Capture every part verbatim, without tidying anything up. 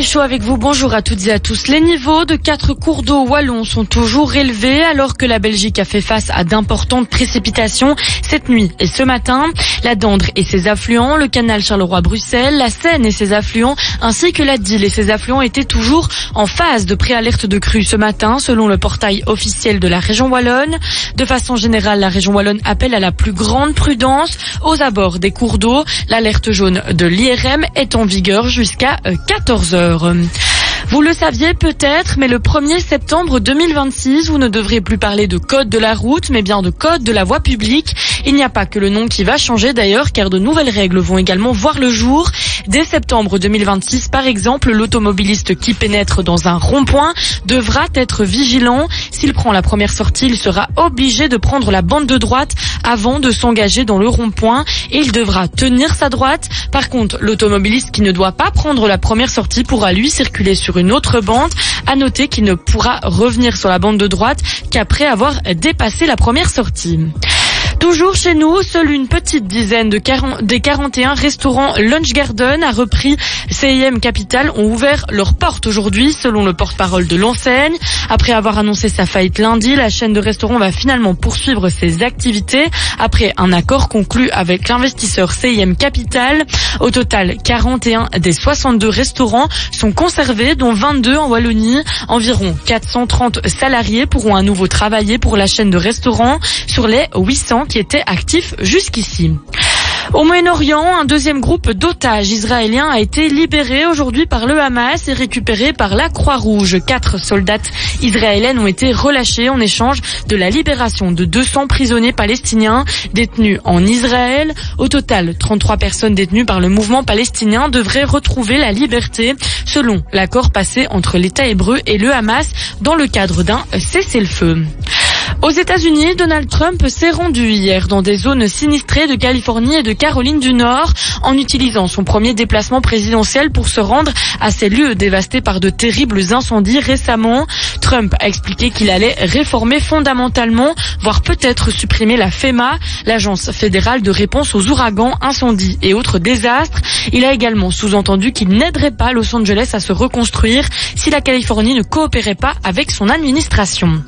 Chaud avec vous, bonjour à toutes et à tous. Les niveaux de quatre cours d'eau wallons sont toujours élevés alors que la Belgique a fait face à d'importantes précipitations cette nuit et ce matin. La Dendre et ses affluents, le canal Charleroi-Bruxelles, la Seine et ses affluents, ainsi que la Dyle et ses affluents étaient toujours en phase de préalerte de crue ce matin selon le portail officiel de la région wallonne. De façon générale, la région wallonne appelle à la plus grande prudence aux abords des cours d'eau. L'alerte jaune de l'I R M est en vigueur jusqu'à quatorze heures. Vous le saviez peut-être, mais le premier septembre deux mille vingt-six, vous ne devrez plus parler de code de la route, mais bien de code de la voie publique. Il n'y a pas que le nom qui va changer d'ailleurs, car de nouvelles règles vont également voir le jour. Dès septembre deux mille vingt-six, par exemple, l'automobiliste qui pénètre dans un rond-point devra être vigilant. S'il prend la première sortie, il sera obligé de prendre la bande de droite avant de s'engager dans le rond-point et il devra tenir sa droite. Par contre, l'automobiliste qui ne doit pas prendre la première sortie pourra lui circuler sur une autre bande. À noter qu'il ne pourra revenir sur la bande de droite qu'après avoir dépassé la première sortie. Toujours chez nous, seule une petite dizaine de quarante, des quarante et un restaurants Lunch Garden a repris C I M Capital ont ouvert leurs portes aujourd'hui, selon le porte-parole de l'enseigne. Après avoir annoncé sa faillite lundi, la chaîne de restaurants va finalement poursuivre ses activités après un accord conclu avec l'investisseur C I M Capital. Au total, quarante et un des soixante-deux restaurants sont conservés, dont vingt-deux en Wallonie. Environ quatre cent trente salariés pourront à nouveau travailler pour la chaîne de restaurants sur les huit cents qui étaient actifs jusqu'ici. Au Moyen-Orient, un deuxième groupe d'otages israéliens a été libéré aujourd'hui par le Hamas et récupéré par la Croix-Rouge. Quatre soldates israéliennes ont été relâchées en échange de la libération de deux cents prisonniers palestiniens détenus en Israël. Au total, trente-trois personnes détenues par le mouvement palestinien devraient retrouver la liberté selon l'accord passé entre l'État hébreu et le Hamas dans le cadre d'un cessez-le-feu. Aux États-Unis, Donald Trump s'est rendu hier dans des zones sinistrées de Californie et de Caroline du Nord en utilisant son premier déplacement présidentiel pour se rendre à ces lieux dévastés par de terribles incendies récemment. Trump a expliqué qu'il allait réformer fondamentalement, voire peut-être supprimer la FEMA, l'agence fédérale de réponse aux ouragans, incendies et autres désastres. Il a également sous-entendu qu'il n'aiderait pas Los Angeles à se reconstruire si la Californie ne coopérait pas avec son administration.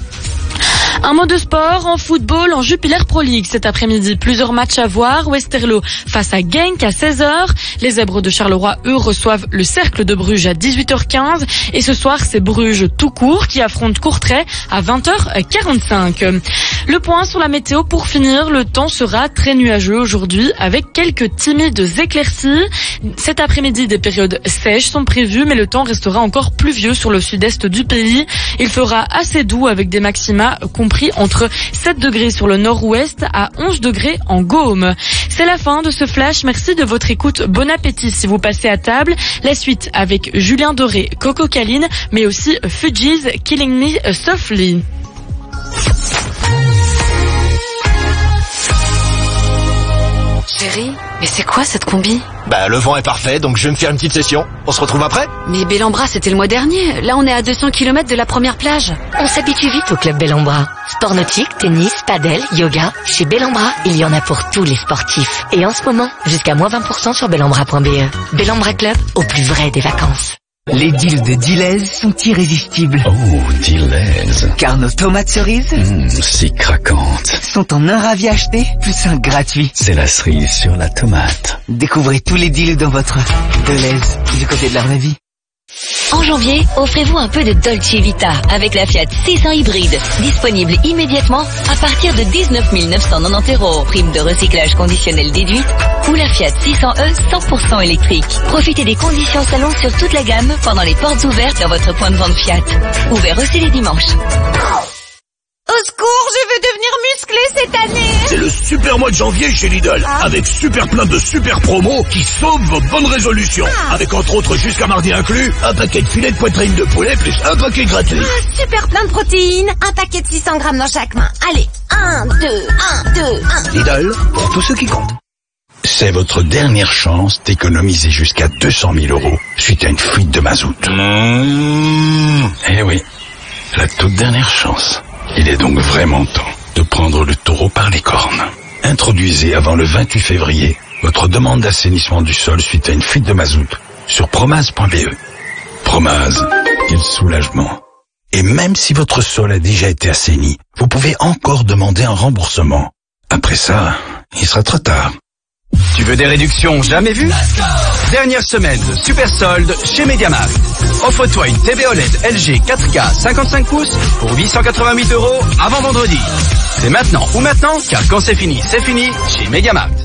Un mot de sport, en football, en Jupiler Pro League cet après-midi. Plusieurs matchs à voir. Westerlo face à Genk à seize heures. Les Zèbres de Charleroi, eux, reçoivent le Cercle de Bruges à dix-huit heures quinze. Et ce soir, c'est Bruges tout court qui affronte Courtrai à vingt heures quarante-cinq. Le point sur la météo pour finir. Le temps sera très nuageux aujourd'hui avec quelques timides éclaircies. Cet après-midi, des périodes sèches sont prévues, mais le temps restera encore pluvieux sur le sud-est du pays. Il fera assez doux avec des maxima compris entre sept degrés sur le nord-ouest à onze degrés en Gaume. C'est la fin de ce flash. Merci de votre écoute. Bon appétit si vous passez à table. La suite avec Julien Doré, Coco Caline, mais aussi Fugees, Killing Me Softly. Chérie, mais c'est quoi cette combi? Bah le vent est parfait, donc je vais me faire une petite session. On se retrouve après? Mais Bellambra, c'était le mois dernier. Là, on est à deux cents kilomètres de la première plage. On s'habitue vite au club Bellambra. Sport nautique, tennis, padel, yoga. Chez Bellambra, il y en a pour tous les sportifs. Et en ce moment, jusqu'à moins vingt pour cent sur bellambra point b e. Bellambra Club, au plus vrai des vacances. Les deals de Deleuze sont irrésistibles. Oh, Deleuze. Car nos tomates cerises mmh, si craquantes. sont en un ravi acheté, plus un gratuit. C'est la cerise sur la tomate. Découvrez tous les deals dans votre Deleuze, du côté de la vraie vie. En janvier, offrez-vous un peu de Dolce Vita avec la Fiat six cents hybride, disponible immédiatement à partir de dix-neuf mille neuf cent quatre-vingt-dix euros, prime de recyclage conditionnelle déduite, ou la Fiat six cents E cent pour cent électrique. Profitez des conditions salon sur toute la gamme pendant les portes ouvertes dans votre point de vente Fiat. Ouvert aussi les dimanches. Au secours, je veux devenir musclé cette année. C'est le super mois de janvier chez Lidl, ah. avec super plein de super promos qui sauvent vos bonnes résolutions. Ah. Avec entre autres jusqu'à mardi inclus, un paquet de filets de poitrine de poulet plus un paquet gratuit. Ah, super plein de protéines, un paquet de six cents grammes dans chaque main. Allez, un, deux, un, deux, un. Lidl, pour tous ceux qui comptent. C'est votre dernière chance d'économiser jusqu'à deux cent mille euros suite à une fuite de mazout. Mmh. Eh oui, la toute dernière chance. Il est donc vraiment temps de prendre le taureau par les cornes. Introduisez avant le vingt-huit février votre demande d'assainissement du sol suite à une fuite de mazout sur promase point b e. Fromage, quel soulagement. Et même si votre sol a déjà été assaini, vous pouvez encore demander un remboursement. Après ça, il sera trop tard. Tu veux des réductions jamais vues? Dernière semaine de super solde chez Mediamarkt. Offre-toi une T V O L E D L G quatre K cinquante-cinq pouces pour huit cent quatre-vingt-huit euros avant vendredi. C'est maintenant ou maintenant, car quand c'est fini, c'est fini chez Mediamarkt.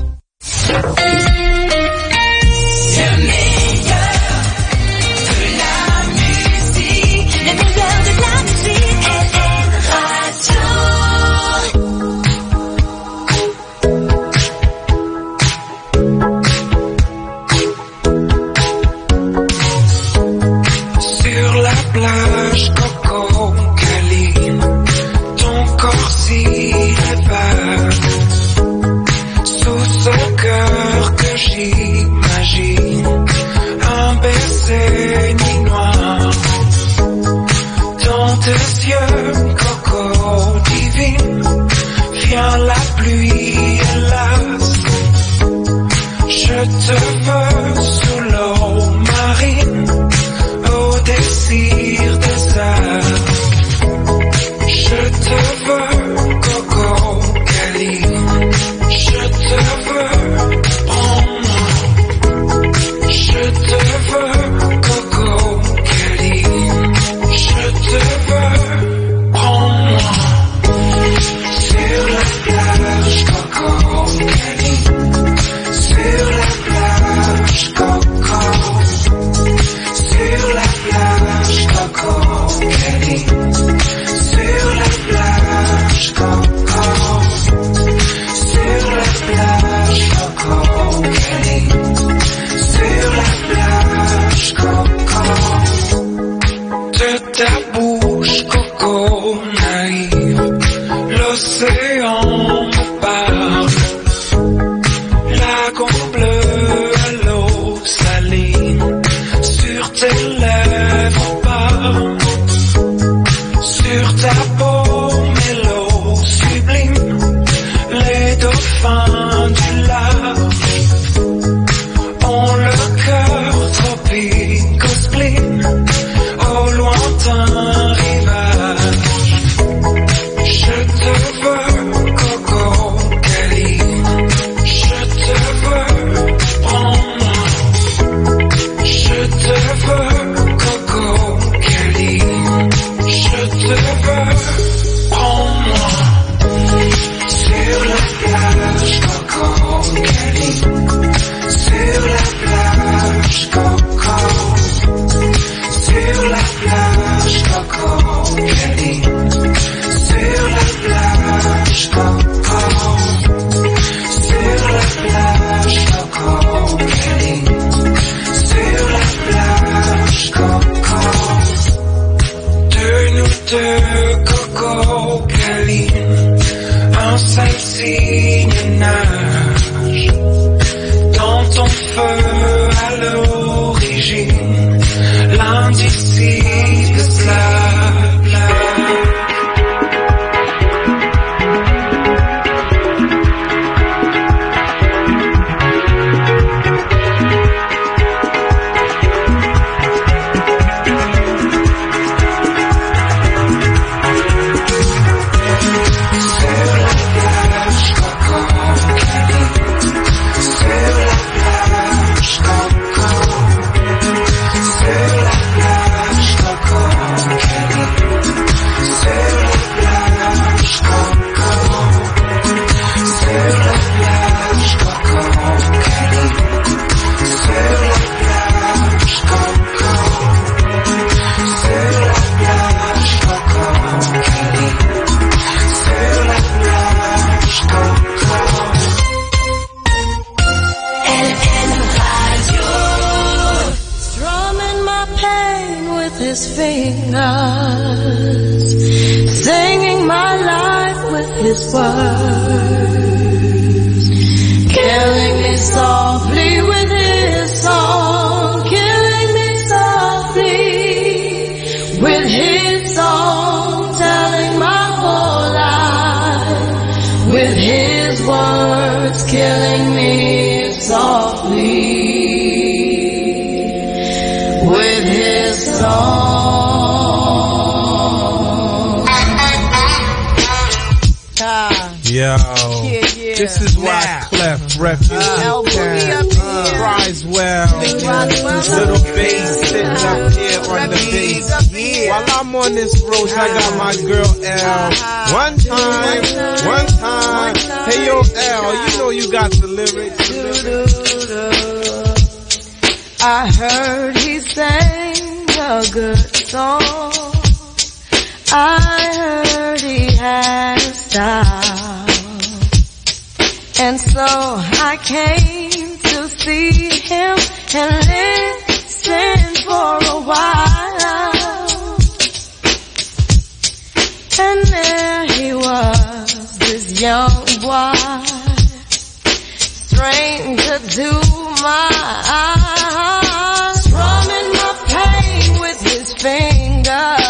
With his Yo, yeah, yeah. This is why Clef, Refuge, uh, Cat, uh, Risewell, Little Bass sitting up here on the bass. Yeah. While I'm on this road, I got my girl L. One time, one time. Hey yo L, you know you got the lyrics. I heard he sang a good song. I heard he had a style. And so I came to see him and listen for a while. And there he was, this young boy, stranger to my eyes, strumming my pain with his fingers.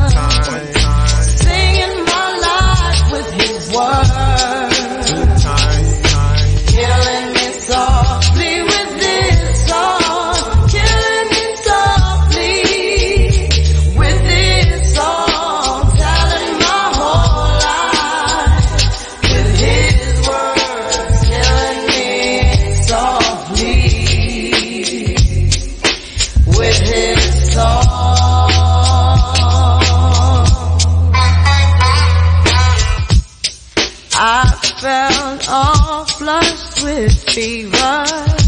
Fever,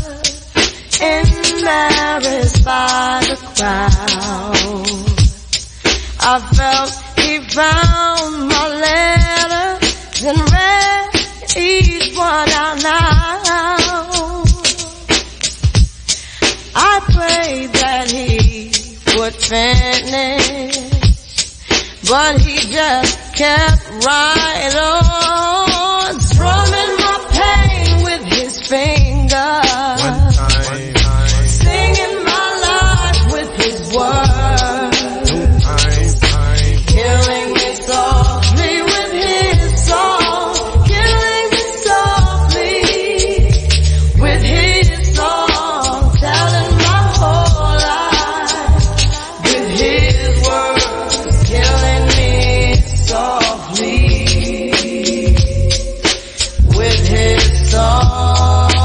embarrassed by the crowd. I felt he found my letters and read each one out now. I prayed that he would finish, but he just kept right on, strumming my pain with his fingers, one time, time. Singing my life with his words, two time, time. Killing me softly with his song, killing me softly with his song, telling my whole life with his words, killing me softly with his song.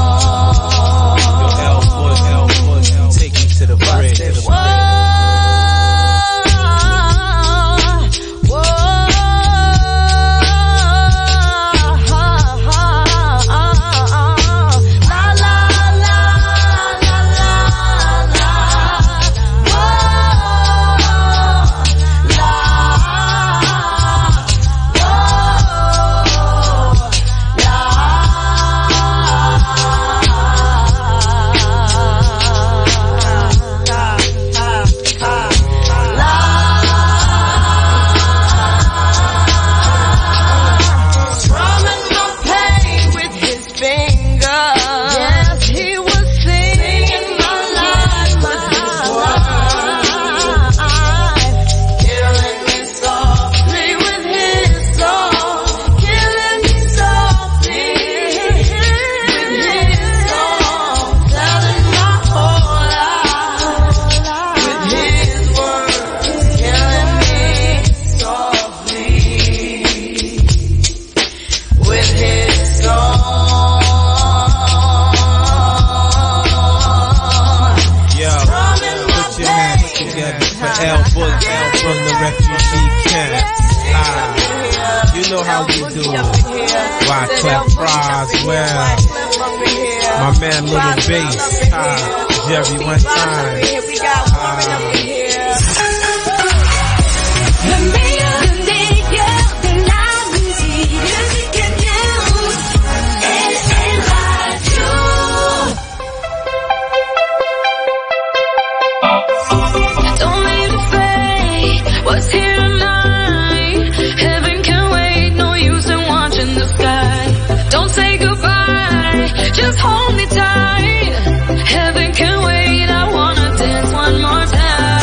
My man Little Bass, ah, Jerry one time. Ah. Just hold me tight. Heaven can wait. I wanna dance one more time.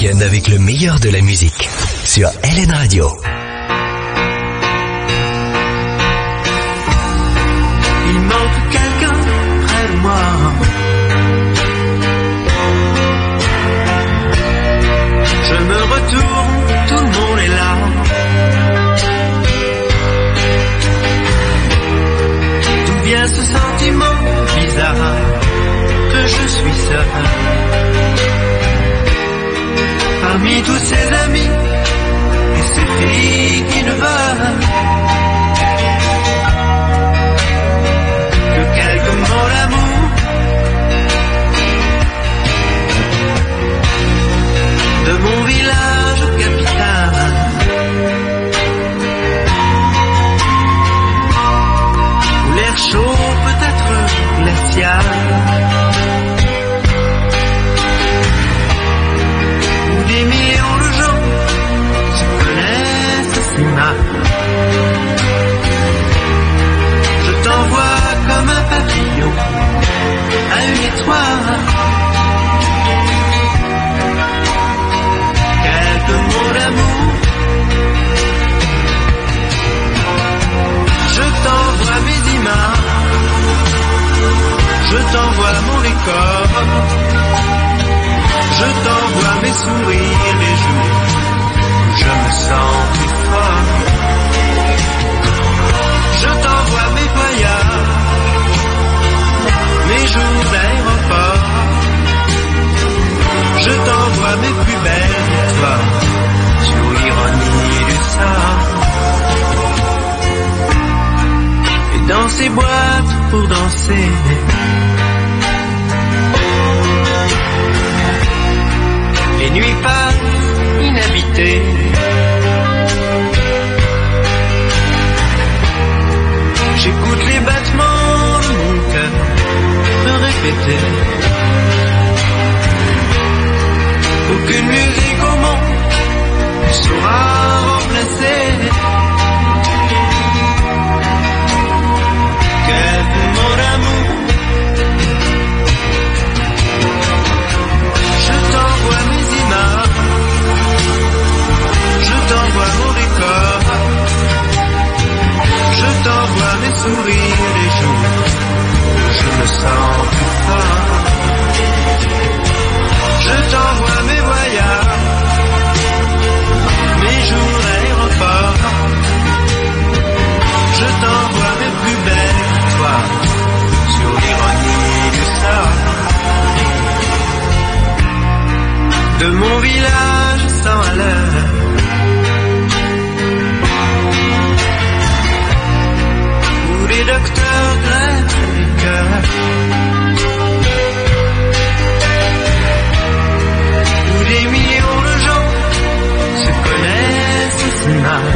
week-end avec le meilleur de la musique sur L N Radio. Il manque quelqu'un près de moi. Je me retourne, tout le monde est là. D'où vient ce sentiment bizarre que je suis seul? Parmi tous ces amis et ces filles qui ne veulent que quelques mots d'amour, de mon village au capital, où l'air chaud peut être glacial, où des millions de gens se connaissent si mal. Je t'envoie comme un papillon à une étoile, quelques mots d'amour. Je t'envoie mes images, je t'envoie mon décor, je t'envoie mes sourires les jours où je me sens plus fort. Je t'envoie mes voyages, mes jours d'aéroport, je t'envoie mes plus belles victoires sur l'ironie du sort. Et dans ces boîtes pour danser, les nuits passent inhabitées, j'écoute les battements de mon cœur me répéter. Aucune musique au monde ne saura remplacer quelques mots d'amour. Je t'envoie mes images, je t'envoie mon décor, je t'envoie mes sourires les jours où je me sens plus fort. Je t'envoie mes voyages, mes jours à l'aéroport, je t'envoie mes plus belles victoires sur l'ironie du sort. De mon village sans à l'heure, où les docteurs greffent les cœurs, où des millions de gens se connaissent si mal.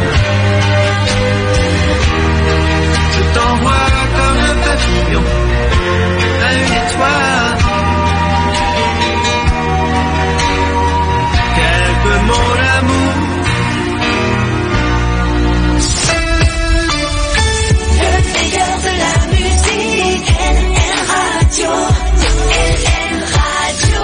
Je t'envoie comme un papillon à une étoile, quelques mots d'amour. Le meilleur de la musique, L N Radio, L N Radio.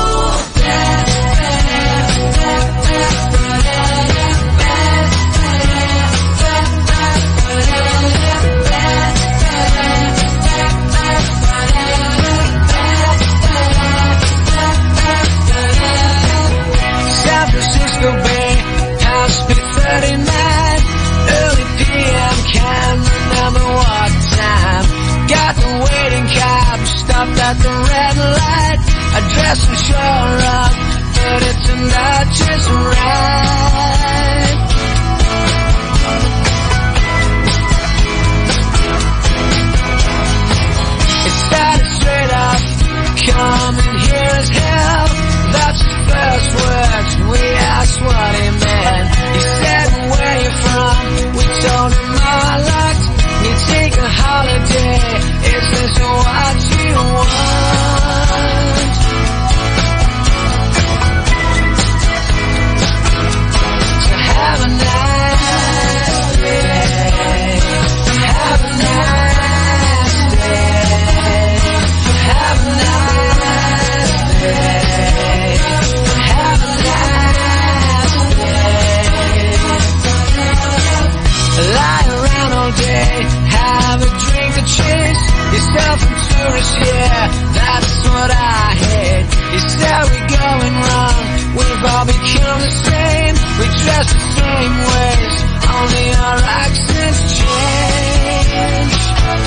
San Francisco Bay, house be thirty-nine, early P M, can't remember what time. Got the waiting cab, stopped at the red light. I dressed and sure up, but it turned out just right. It started straight up, coming here as hell. That's his first words, we asked what he meant. He said, where you from? We told him our luck. We take a holiday, is this what you want? Girlfriend tourist, yeah, that's what I heard. You said we're going wrong, we've all become the same. We dress the same ways, only our accents change.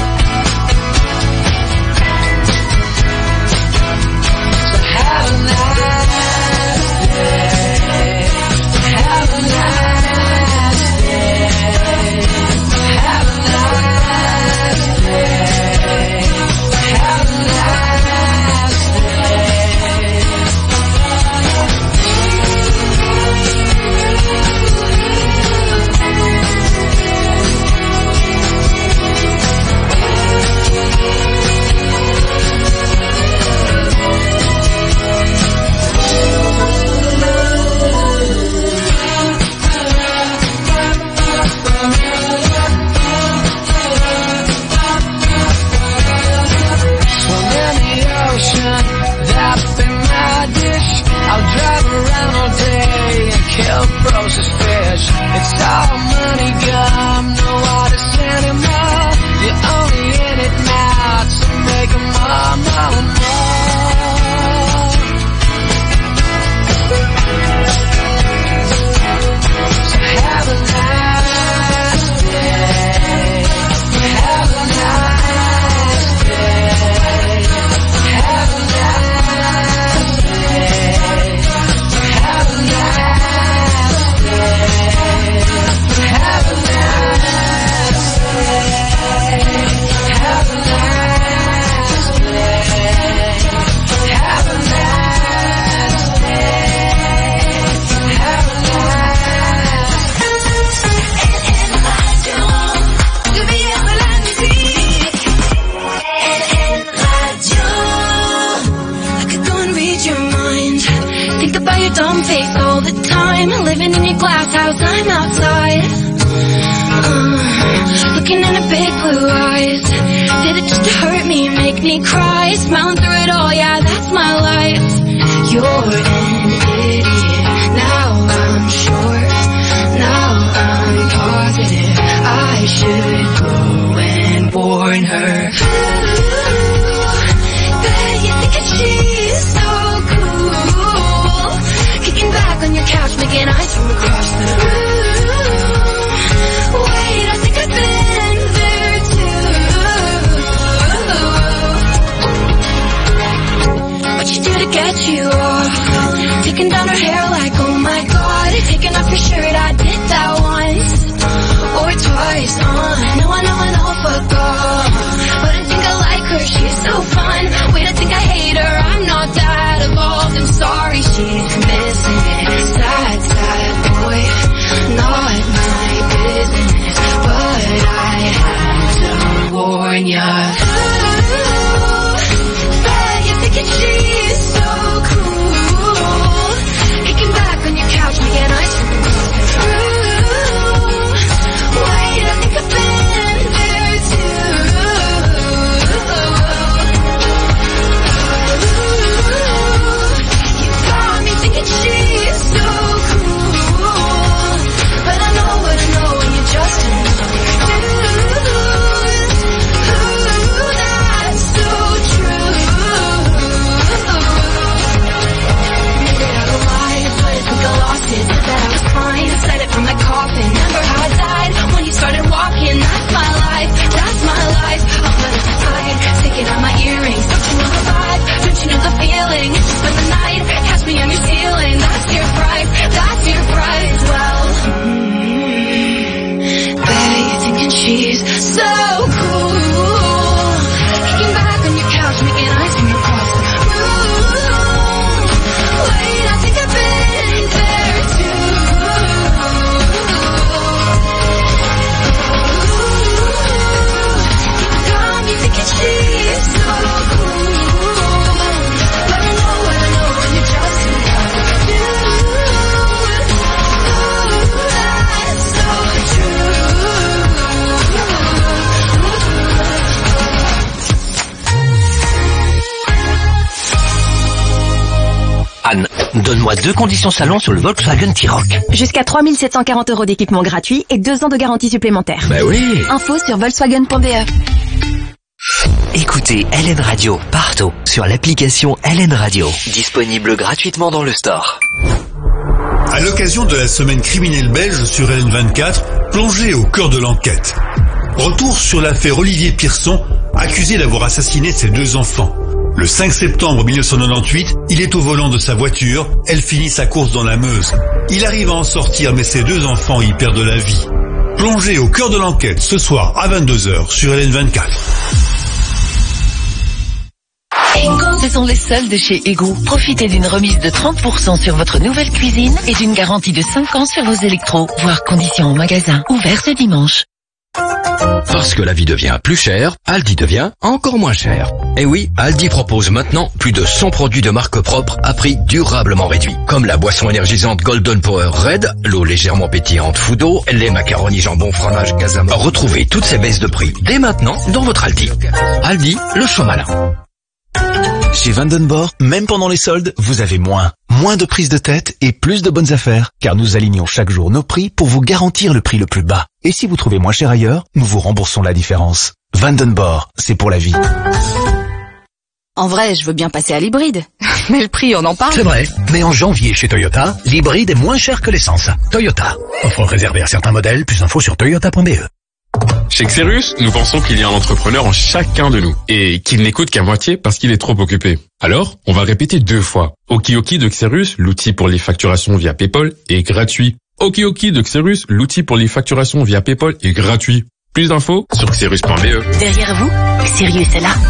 So have a nice day, have a nice day, have a nice day, have a nice day. Processed fish, it's all money gum, no artists anymore. You're only in it now to make them more, more, more. So have a nice day, have a nice day, have a nice day, have a nice have a nice day, have a nice day, have a nice day, have a I could go and read your mind. Think about your dumb face all the time. Living in your glass house, I'm outside. Uh, looking in her big blue eyes. Did it just to hurt me, make me cry? Smiling through it all, yeah, that's my life. You're an idiot. Now I'm sure. Now I'm positive. I should go and warn her. Ooh, bet you think that she's so cool. Kicking back on your couch, making eyes from across the room. Wait, I think I've been there too. What you do to get you off? Taking down her hair like, oh my god. Taking off your shirt, I did that once or twice. Uh, no, I know, I know, fuck off. But I think I like her, she's so fun. Wait, I think I hate her, I'm not that evolved. I'm sorry, she's missing it. Sad, sad boy, not my business. But I had to warn ya. Ooh, bet you're thinking she's so cool. Kicking back on your couch, making eyes from across the room. Wait, I think I've been there too. You got me thinking she's so cool. But I know what I know when you're just another dude. Ooh, that's so true. Made it out alive, but I think I lost it. Said that I was fine, said it from my coffin. Remember how I died when you started walking? That's my life, that's my life. I'm gonna decide, sticking on my earrings. Don't you know the vibe? Don't you know the feeling? It's just been the night, catch me on your ceiling. That's your price, that's your price. Well, mm, bet you're thinking she's so cool. Kicking back on your couch, making eyes from across the room. Wait, I think I've been there too. You got me thinking she's so cool. But I know what I know when you're just another dude. Ooh, that's so true. Anne, donne-moi deux conditions salon sur le Volkswagen T-Roc. Jusqu'à trois mille sept cent quarante euros d'équipement gratuit et deux ans de garantie supplémentaire. Bah oui. Info sur volkswagen point b e. Écoutez L N Radio partout sur l'application L N Radio, disponible gratuitement dans le store. À l'occasion de la semaine criminelle belge sur L N vingt-quatre, plongez au cœur de l'enquête. Retour sur l'affaire Olivier Pierson, accusé d'avoir assassiné ses deux enfants. Le cinq septembre mille neuf cent quatre-vingt-dix-huit, il est au volant de sa voiture, elle finit sa course dans la Meuse. Il arrive à en sortir, mais ses deux enfants y perdent la vie. Plongez au cœur de l'enquête ce soir à vingt-deux heures sur L N vingt-quatre. Ce sont les soldes chez Ego. Profitez d'une remise de trente pour cent sur votre nouvelle cuisine et d'une garantie de cinq ans sur vos électros, voire conditions en magasin. Ouvert ce dimanche. Parce que la vie devient plus chère, Aldi devient encore moins cher. Et oui, Aldi propose maintenant plus de cent produits de marque propre à prix durablement réduit. Comme la boisson énergisante Golden Power Red, l'eau légèrement pétillante Foudo, les macaronis jambon fromage Casama. Retrouvez toutes ces baisses de prix dès maintenant dans votre Aldi. Aldi, le choix malin. Chez Vandenborg, même pendant les soldes, vous avez moins. Moins de prises de tête et plus de bonnes affaires. Car nous alignons chaque jour nos prix pour vous garantir le prix le plus bas. Et si vous trouvez moins cher ailleurs, nous vous remboursons la différence. Vandenborg, c'est pour la vie. En vrai, je veux bien passer à l'hybride. Mais le prix, on en parle. C'est vrai, mais en janvier chez Toyota, l'hybride est moins cher que l'essence. Toyota. Offre réservée à certains modèles, plus d'infos sur toyota point b e. Chez Xerus, nous pensons qu'il y a un entrepreneur en chacun de nous et qu'il n'écoute qu'à moitié parce qu'il est trop occupé. Alors, on va répéter deux fois. Okioki de Xerus, l'outil pour les facturations via PayPal, est gratuit. Okioki de Xerus, l'outil pour les facturations via PayPal, est gratuit. Plus d'infos sur xerus point b e. Derrière vous, Sirius est là.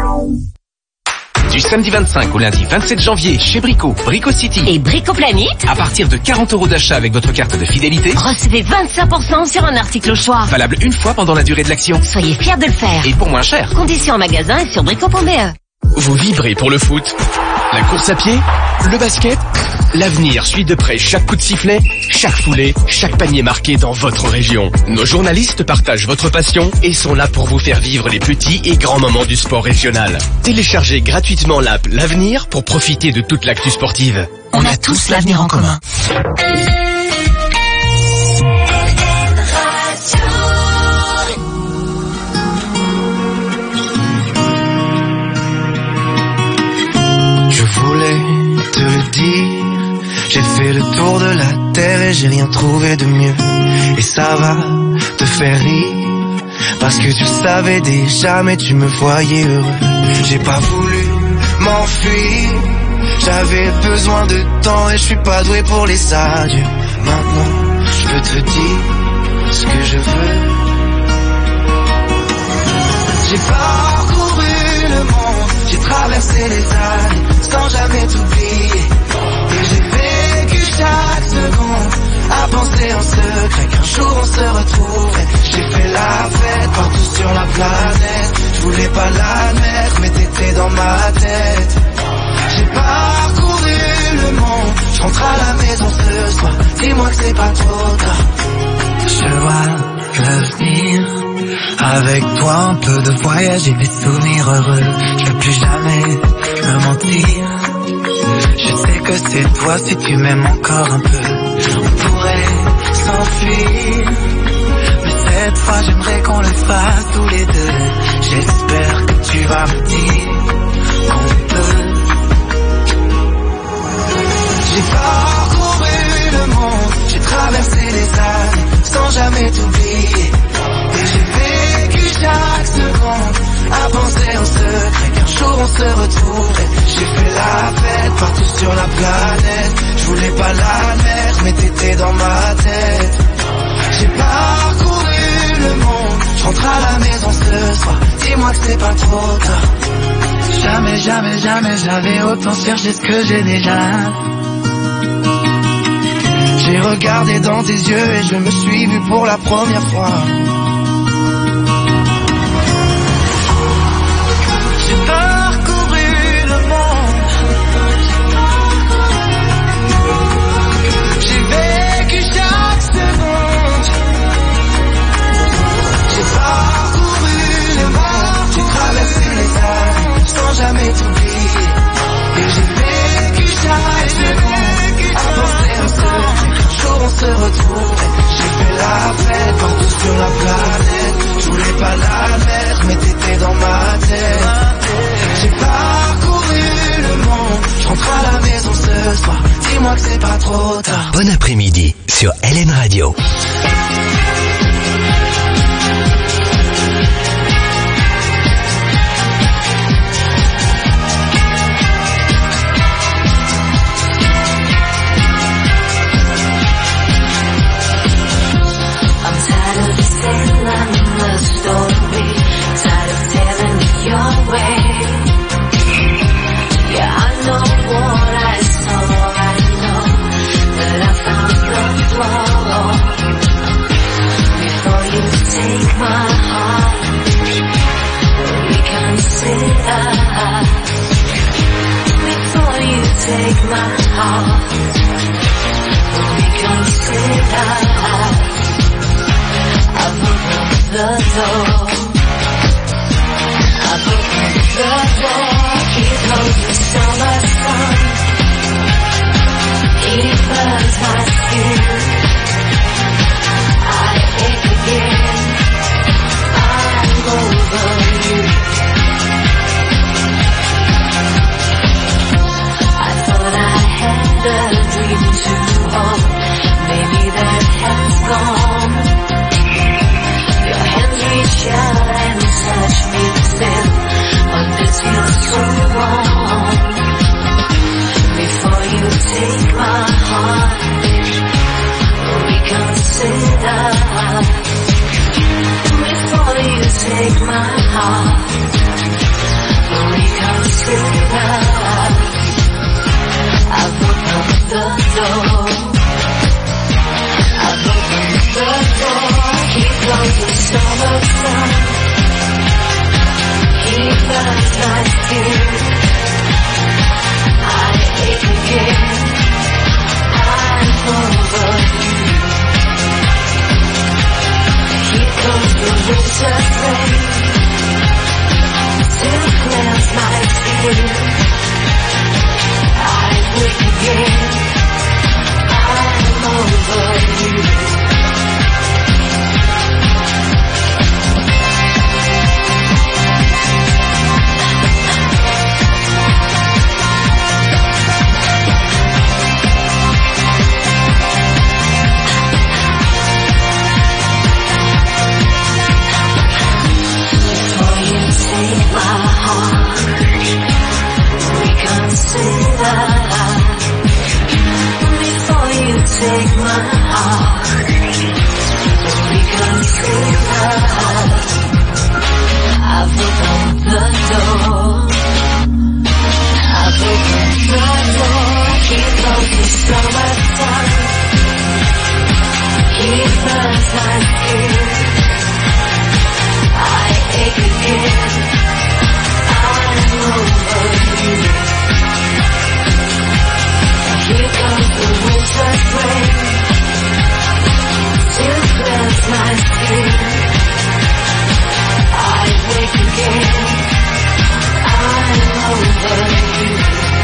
Du samedi vingt-cinq au lundi vingt-sept janvier chez Brico, Brico City et Brico Planet, à partir de quarante euros d'achat avec votre carte de fidélité, recevez vingt-cinq pour cent sur un article au choix. Valable une fois pendant la durée de l'action. Soyez fiers de le faire. Et pour moins cher. Conditions en magasin et sur brico point b e. Vous vibrez pour le foot, la course à pied, le basket. L'avenir suit de près chaque coup de sifflet, chaque foulée, chaque panier marqué dans votre région. Nos journalistes partagent votre passion et sont là pour vous faire vivre les petits et grands moments du sport régional. Téléchargez gratuitement l'app L'Avenir pour profiter de toute l'actu sportive. On a tous l'avenir en commun. Je voulais te le dire. J'ai fait le tour de la terre et j'ai rien trouvé de mieux. Et ça va te faire rire, parce que tu savais déjà mais tu me voyais heureux. J'ai pas voulu m'enfuir, j'avais besoin de temps et je suis pas doué pour les adieux. Maintenant je peux te dire ce que je veux. J'ai parcouru le monde, j'ai traversé les années sans jamais t'oublier. Et j'ai vécu chaque seconde à penser en secret qu'un jour on se retrouverait. J'ai fait la fête partout sur la planète. Je voulais pas l'admettre mais t'étais dans ma tête. J'ai parcouru le monde, je rentre à la maison ce soir. Dis-moi que c'est pas trop tard. Je vois l'avenir avec toi, un peu de voyage et des souvenirs heureux. Je veux plus jamais me mentir. Je sais que c'est toi si tu m'aimes encore un peu. On pourrait s'enfuir, mais cette fois j'aimerais qu'on le fasse tous les deux. J'espère que tu vas me dire qu'on peut. J'ai parcouru le monde, j'ai traversé les années sans jamais t'oublier. Et j'ai vécu chaque seconde à penser en secret qu'un jour on se retrouverait. J'ai fait la fête partout sur la planète. Je voulais pas l'admettre mais t'étais dans ma tête. J'ai parcouru le monde, je rentre à la maison ce soir. Dis-moi que c'est pas trop tard. Jamais, jamais, jamais j'avais autant cherché ce que j'ai déjà. J'ai regardé dans tes yeux et je me suis vu pour la première fois. J'ai parcouru le monde, j'ai vécu chaque seconde. J'ai parcouru le monde, j'ai traversé les années sans jamais t'oublier. Et j'ai vécu chaque seconde à penser en secret. On se retrouve, j'ai fait la fête partout sur la plage. pas trop tard. Bon après-midi sur L N Radio. Take my heart, reconsider. I've opened the door. I've opened the door. Here comes the summer sun. He burns my skin. I ache again. I'm over you. A dream to hold, maybe that has gone. Your hands reach out and touch me still, but this feels so wrong. Before you take my heart, reconsider. Before you take my heart, reconsider. I've opened the door. I've opened the door. Here comes the summer sun. He burns my skin. I ache again. I'm over you. Here comes the winter rain. Still cleanse my skin. Wake again, I'm over you. Before you take my heart, reconsider. Take my heart, reconsider. I've opened the door. I've opened the door. Here comes the summer sun. He burns my skin. I ache again. I'm over you. Here comes the winter rain. Still cleanse my skin. I wake again. I'm over you.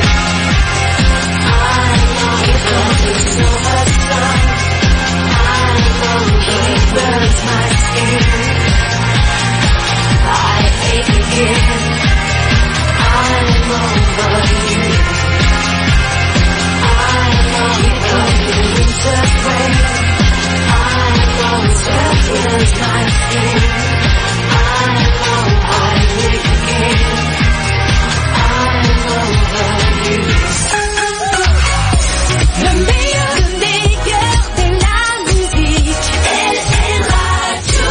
I'm over. Here comes the silver sun. I'm over. He burns my skin. I ache again. I'm over you. Here comes the winter rain. I'm over. Still cleanse my skin. I'm over. I wake again. I'm over you. Le meilleur, le meilleur de la musique. L N Radio.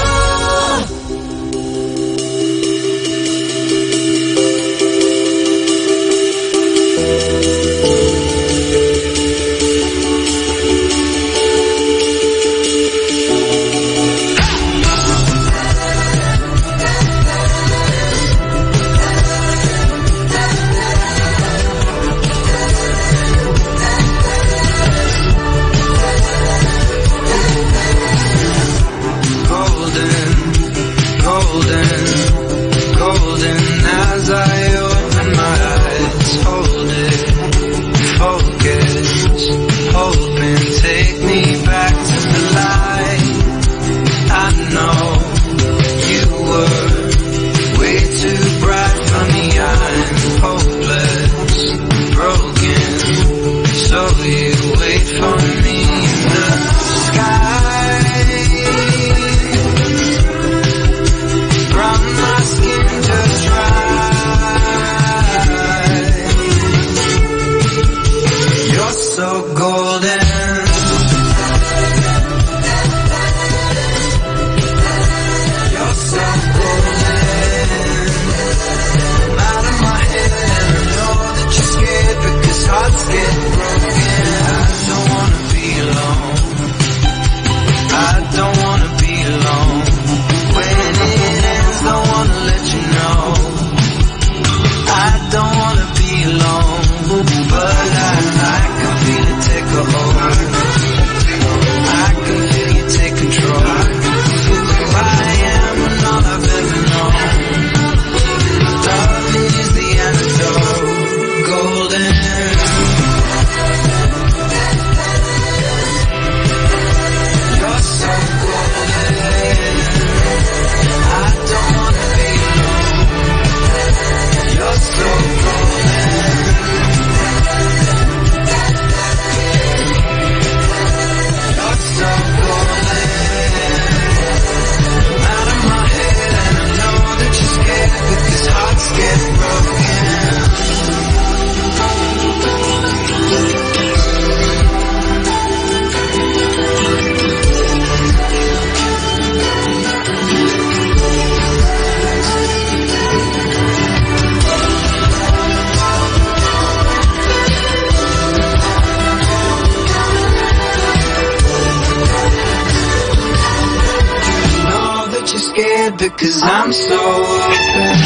because I'm so open.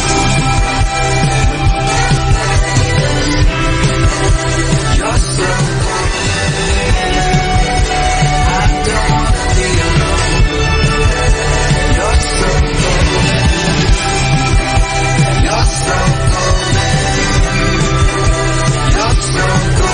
You're so I don't wanna be alone. You're so You're so You're so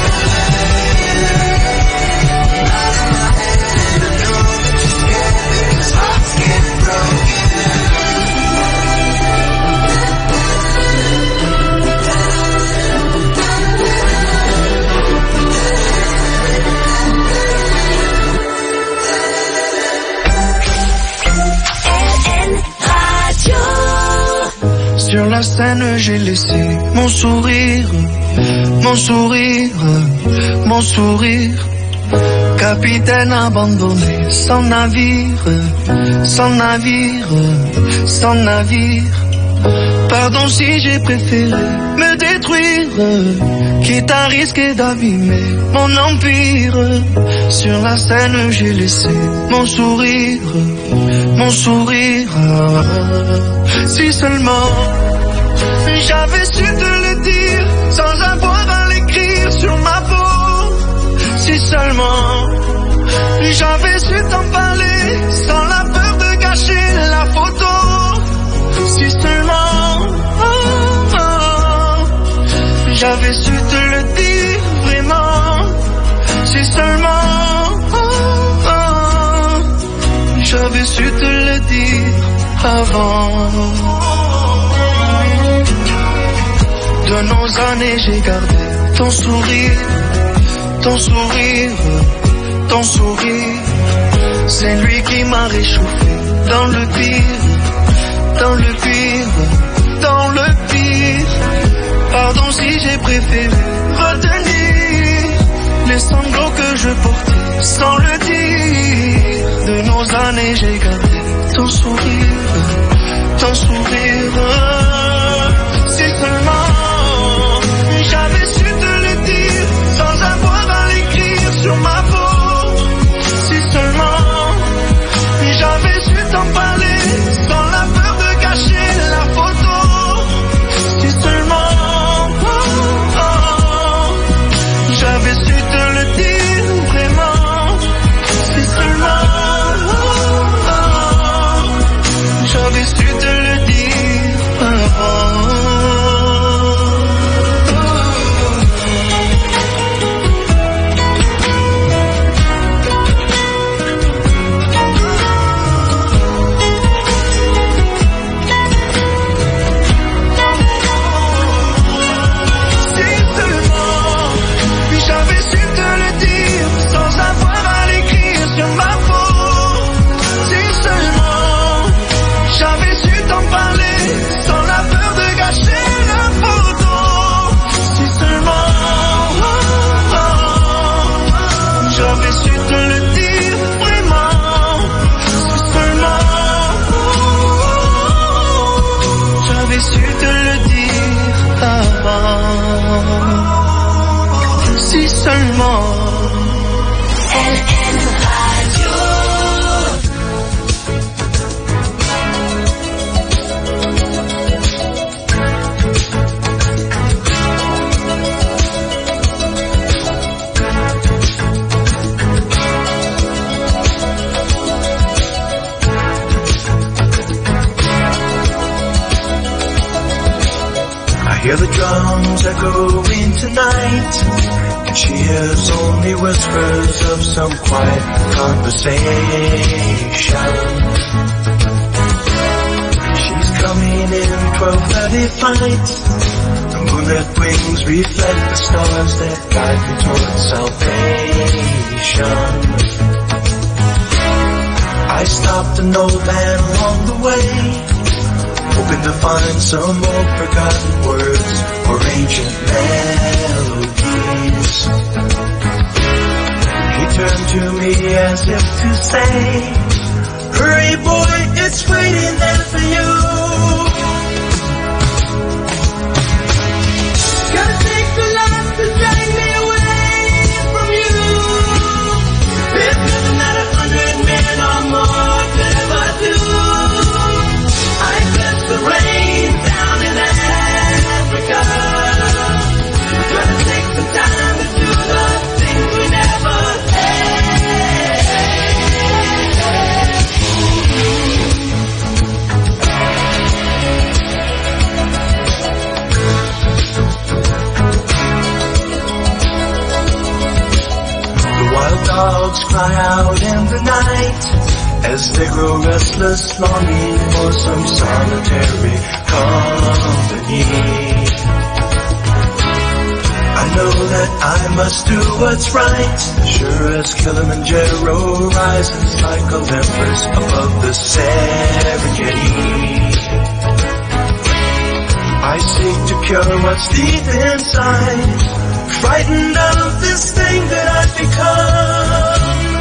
Sur la scène, j'ai laissé mon sourire, mon sourire, mon sourire. Capitaine abandonné, sans navire, sans navire, sans navire. Pardon si j'ai préféré me détruire, quitte à risquer d'abîmer mon empire. Sur la scène, j'ai laissé mon sourire, mon sourire. Si seulement j'avais su te le dire, sans avoir à l'écrire sur ma peau. Si seulement j'avais su t'en parler, sans la peur de gâcher la photo. Si seulement oh, oh, j'avais su te le dire vraiment. Si seulement oh, oh, j'avais su te le dire avant. De nos années j'ai gardé ton sourire, ton sourire, ton sourire. C'est lui qui m'a réchauffé dans le pire, dans le pire, dans le pire. Pardon si j'ai préféré retenir les sanglots que je portais sans le dire. De nos années j'ai gardé ton sourire, ton sourire. Si seulement j'avais su te le dire, sans avoir à l'écrire sur ma peau. Si seulement j'avais su t'en parler, sans la peur de gâcher la photo. Si seulement oh, oh, j'avais su te le dire vraiment. Si seulement oh, oh, j'avais su te le dire avant. Si seulement L N Radio. I hear the drums echoing tonight. She hears only whispers of some quiet conversation. She's coming in twelve thirty flight. The moonlit wings reflect the stars that guide me towards salvation. I stopped an old man along the way, hoping to find some old forgotten words or ancient melodies. He turned to me as if to say, hurry boy, it's waiting there for you. Gotta take the light to drag me away from you. There's nothing that a hundred men or more could ever do. hearts cry out in the night as they grow restless, longing for some solitary company. I know that I must do what's right, sure as Kilimanjaro rises like Olympus above the Serengeti. I seek to cure what's deep inside, frightened of this thing that I've become.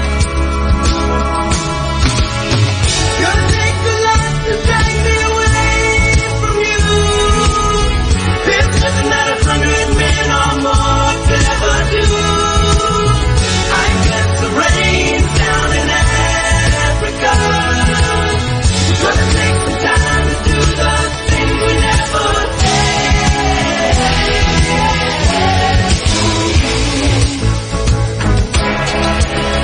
Gonna take the light to drag me away from you. There's nothing that a hundred men or more could ever do. I guess the rain's down in Africa. Gonna take some time to do the things we never did.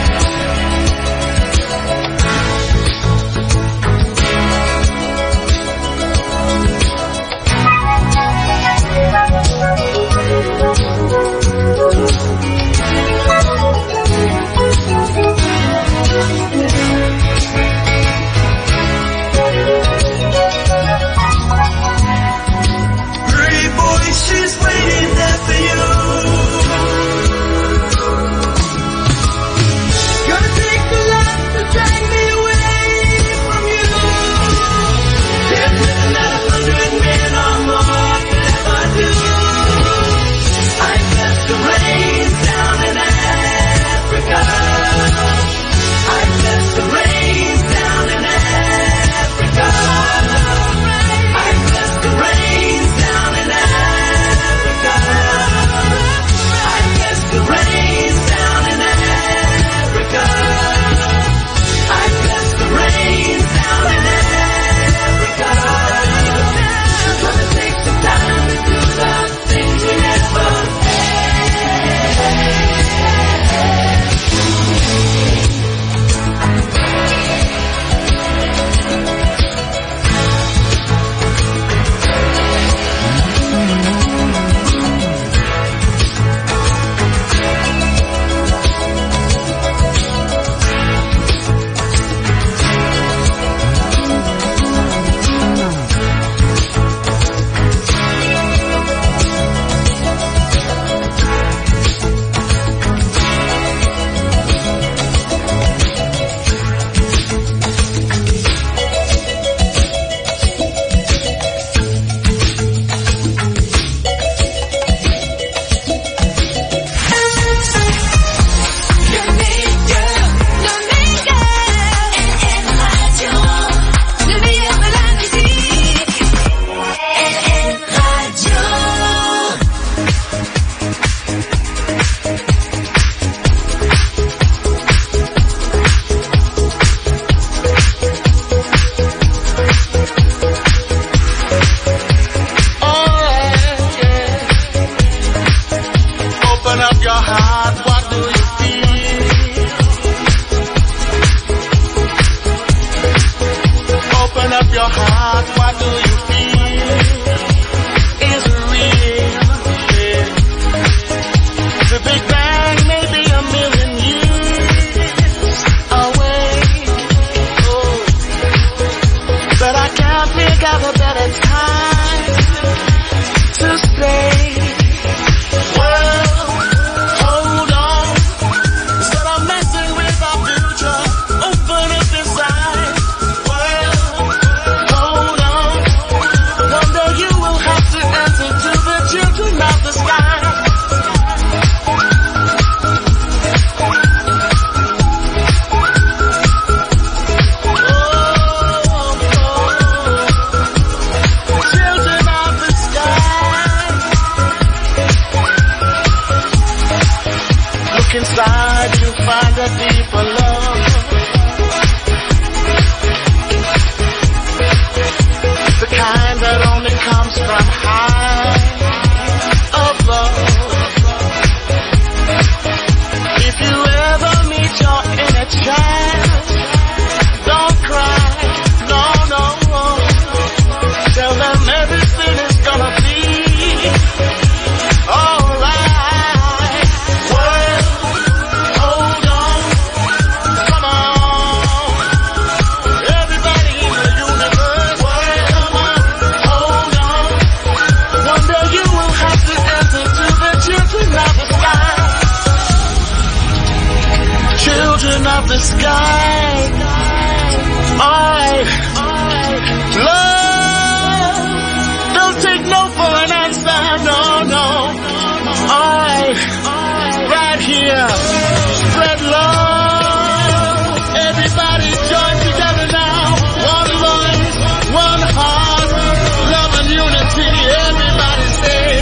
California. Spread love. Everybody join together now. One voice, one heart, love and unity. Everybody say.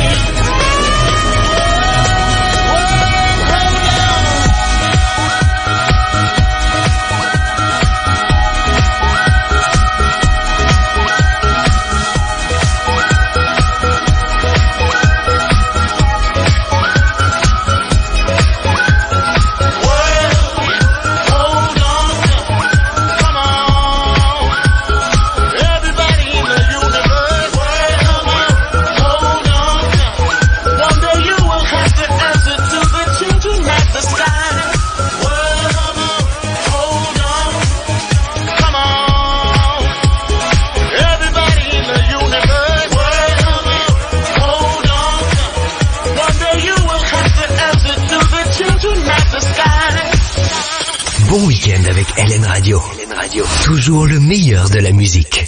Bon week-end avec L N Radio. L N Radio. Toujours le meilleur de la musique.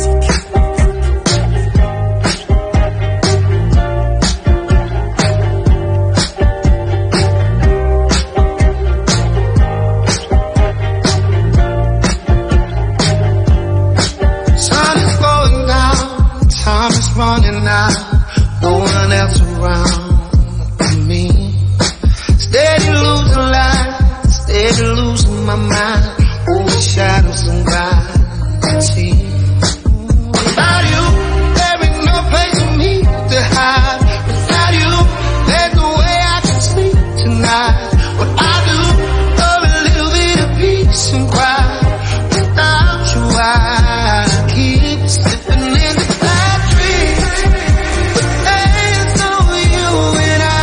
Sun is going down, time is running out, no one else around me. Steady losing light, steady losing my mind, over shadows and gravity. Without you, there ain't no place for me to hide. Without you, there's no way I can sleep tonight. What I do, love a little bit of peace and quiet. Without you, I keep slipping in the bad dreams. But there's no you and I.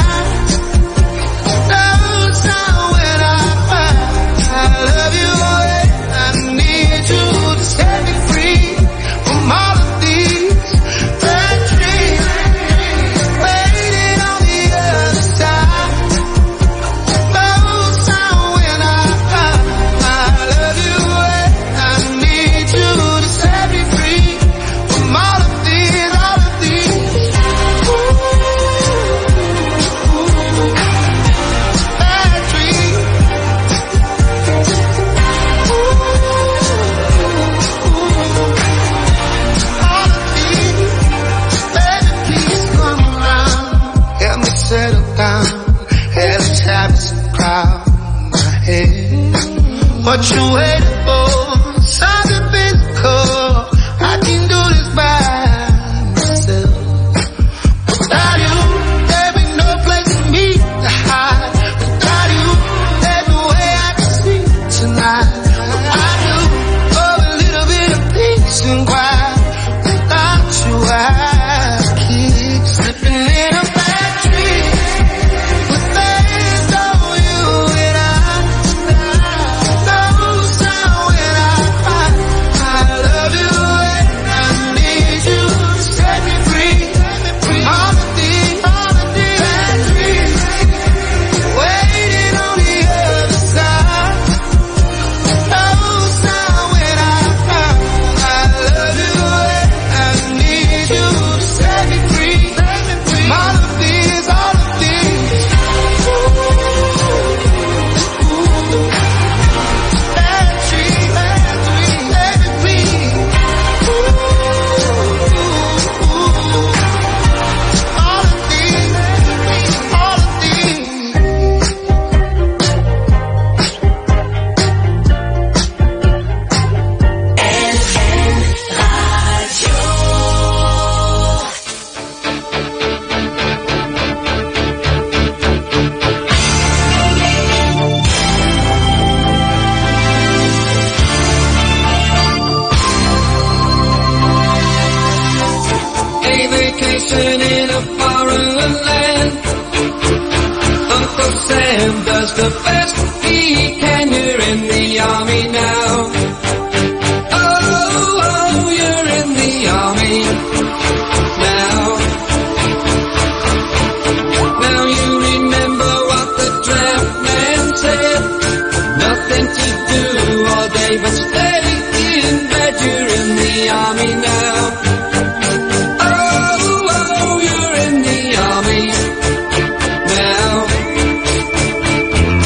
Knows how when I find I love you and I need you to set me free from all of these bad dreams. Waiting on the other side. Knows how when I find I love you and I need you to set me free from all of these, all of these. Ooh, bad dreams. All of these, baby, please come around. Help me settle down. Help habits and crowd my head. What you waiting for? Something physical. I can do this by myself. Without you, there ain't no place for me to hide. Without you, there's no way I can sleep tonight. What I do, oh, a little bit of peace and quiet. Without you, I keep slipping in a bad dream. But there's no you and I. Knows how when I find I love you and I need you to set me free from all of these, all of these bad dreams. Waiting on the other side. Knows how when I find I love you and I need you to set me free from all of these, all of these. Bad dreams, bad dreams, let me be. All of these, all of these. A vacation in a foreign land. Uncle Sam does the best he can. You're in the army now. Oh, oh, you're in the army now. Now you remember what the draft man said. Nothing to do all day but stay in bed. You're in the army now. Oh, oh, you're in the army now.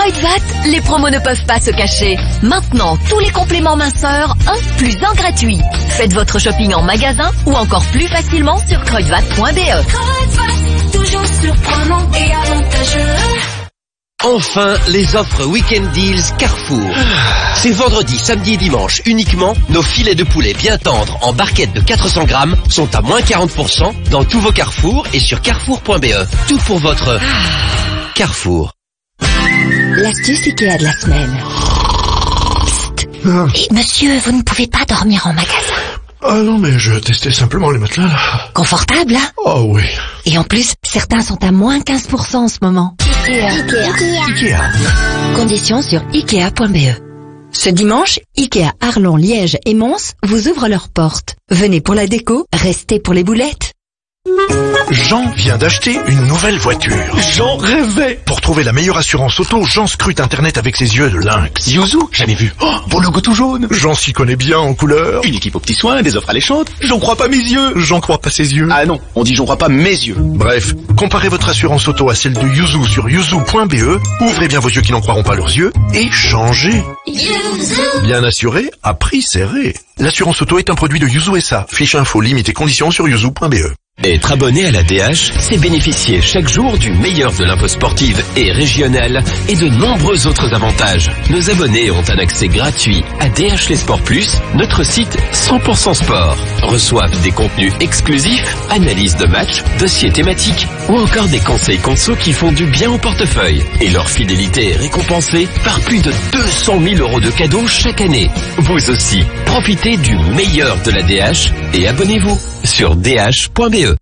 Kruidvat, les promos ne peuvent pas se cacher. Maintenant, tous les compléments minceurs, un plus un gratuit. Faites votre shopping en magasin ou encore plus facilement sur kruidvat point b e. Kruidvat, toujours surprenant et avantageux. Enfin, les offres Weekend Deals Carrefour. C'est vendredi, samedi et dimanche uniquement. Nos filets de poulet bien tendres en barquette de quatre cents grammes sont à moins quarante pour cent dans tous vos Carrefour et sur carrefour point b e. Tout pour votre Carrefour. L'astuce Ikea de la semaine. Psst. Et monsieur, vous ne pouvez pas dormir en magasin. Ah non, mais je testais simplement les matelas, là. Confortable, hein? Oh oui. Et en plus, certains sont à moins quinze pour cent en ce moment. Ikea. Ikea. Ikea. Conditions sur ikea point b e. Ce dimanche, Ikea Arlon, Liège et Mons vous ouvrent leurs portes. Venez pour la déco, restez pour les boulettes. Jean vient d'acheter une nouvelle voiture. Jean rêvait. Pour trouver la meilleure assurance auto, Jean scrute Internet avec ses yeux de lynx. Yuzu, jamais vu. Oh, beau logo tout jaune. Jean s'y connaît bien en couleur. Une équipe aux petits soins, des offres alléchantes. J'en crois pas mes yeux. J'en crois pas ses yeux. Ah non, on dit j'en crois pas mes yeux. Bref, comparez votre assurance auto à celle de Yuzu sur yuzu point b e. Ouvrez bien vos yeux qui n'en croiront pas leurs yeux et changez. Yuzu. Bien assuré, à prix serré. L'assurance auto est un produit de Yuzu S A. Fiche info, limite et conditions sur yuzu point b e. Être abonné à la D H, c'est bénéficier chaque jour du meilleur de l'info sportive et régionale et de nombreux autres avantages. Nos abonnés ont un accès gratuit à D H Les Sports Plus, notre site cent pour cent sport. Reçoivent des contenus exclusifs, analyses de matchs, dossiers thématiques ou encore des conseils conso qui font du bien au portefeuille. Et leur fidélité est récompensée par plus de deux cent mille euros de cadeaux chaque année. Vous aussi, profitez du meilleur de la D H et abonnez-vous sur d h point b e.